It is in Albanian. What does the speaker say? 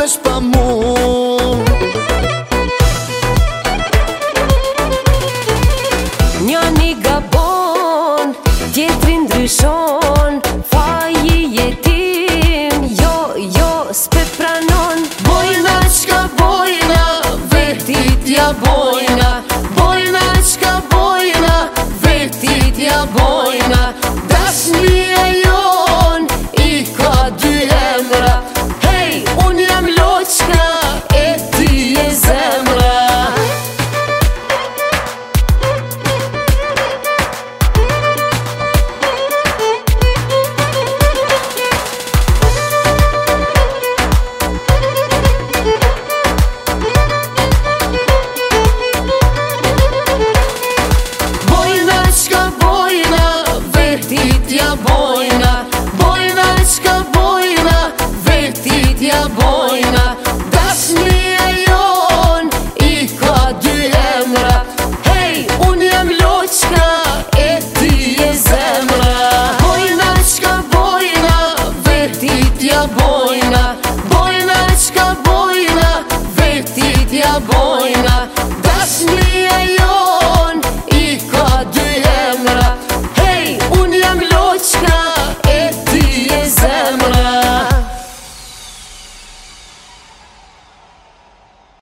është pa mu. Njani gabon, tjetri ndryshon, faji jetim, jo, s'pe pranon. Bojna qka bojna, vetit ja bojna. Bojna qka bojna, vetit ja bojna. Dashnia jon i ka dy emra. Hej, unë jam loqka e ti je zemra. Bojna qka bojna, vetit ja bojna. Dashnia jon i ka dy emra. Hej, unë jam loqka e ti je zemra. Bojna qka bojna, vetit ja bojna. Bojna qka bojna, vetit ja bojna. Dashnia jon